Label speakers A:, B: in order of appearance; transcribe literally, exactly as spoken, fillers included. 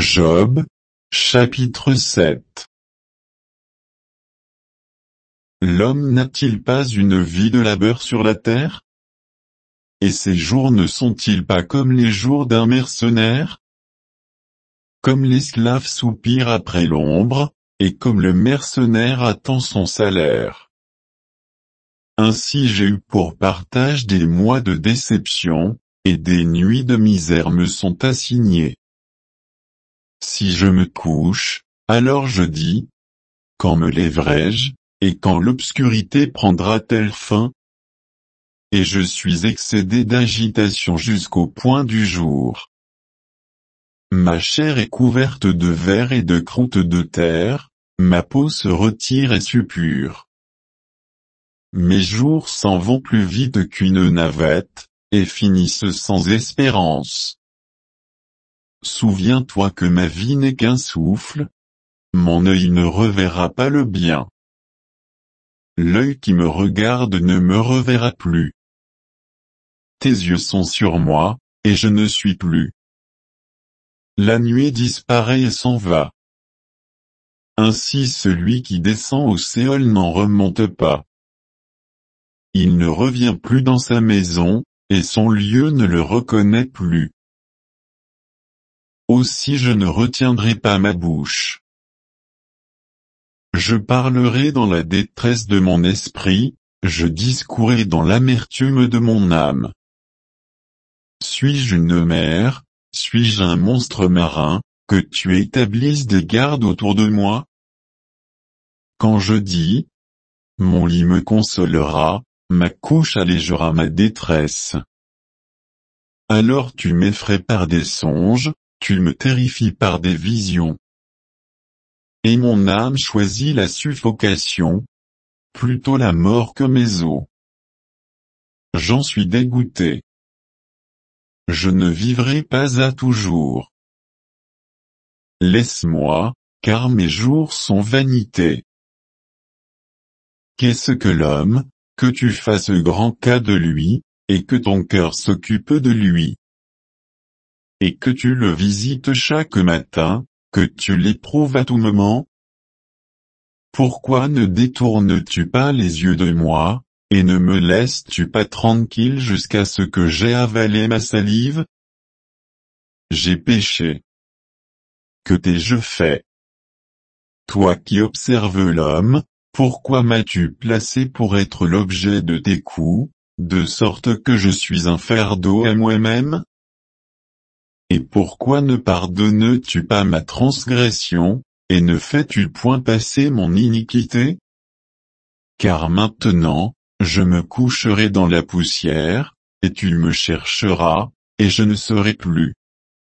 A: Job, chapitre sept. L'homme n'a-t-il pas une vie de labeur sur la terre? Et ses jours ne sont-ils pas comme les jours d'un mercenaire? Comme l'esclave soupire après l'ombre, et comme le mercenaire attend son salaire. Ainsi j'ai eu pour partage des mois de déception, et des nuits de misère me sont assignées. Si je me couche, alors je dis, quand me lèverai-je, et quand l'obscurité prendra-t-elle fin? Et je suis excédé d'agitation jusqu'au point du jour. Ma chair est couverte de vers et de croûte de terre, ma peau se retire et suppure. Mes jours s'en vont plus vite qu'une navette, et finissent sans espérance. Souviens-toi que ma vie n'est qu'un souffle. Mon œil ne reverra pas le bien. L'œil qui me regarde ne me reverra plus. Tes yeux sont sur moi, et je ne suis plus. La nuée disparaît et s'en va. Ainsi celui qui descend au Séol n'en remonte pas. Il ne revient plus dans sa maison, et son lieu ne le reconnaît plus. Aussi je ne retiendrai pas ma bouche. Je parlerai dans la détresse de mon esprit, je discourrai dans l'amertume de mon âme. Suis-je une mer, suis-je un monstre marin, que tu établisses des gardes autour de moi? Quand je dis, mon lit me consolera, ma couche allégera ma détresse. Alors tu m'effraies par des songes, tu me terrifies par des visions. Et mon âme choisit la suffocation, plutôt la mort que mes os. J'en suis dégoûté. Je ne vivrai pas à toujours. Laisse-moi, car mes jours sont vanité. Qu'est-ce que l'homme, que tu fasses grand cas de lui, et que ton cœur s'occupe de lui? Et que tu le visites chaque matin, que tu l'éprouves à tout moment? Pourquoi ne détournes-tu pas les yeux de moi, et ne me laisses-tu pas tranquille jusqu'à ce que j'aie avalé ma salive? J'ai péché. Que t'ai-je fait? Toi qui observes l'homme, pourquoi m'as-tu placé pour être l'objet de tes coups, de sorte que je suis un fardeau à moi-même? Et pourquoi ne pardonnes-tu pas ma transgression, et ne fais-tu point passer mon iniquité? Car maintenant, je me coucherai dans la poussière, et tu me chercheras, et je ne serai plus.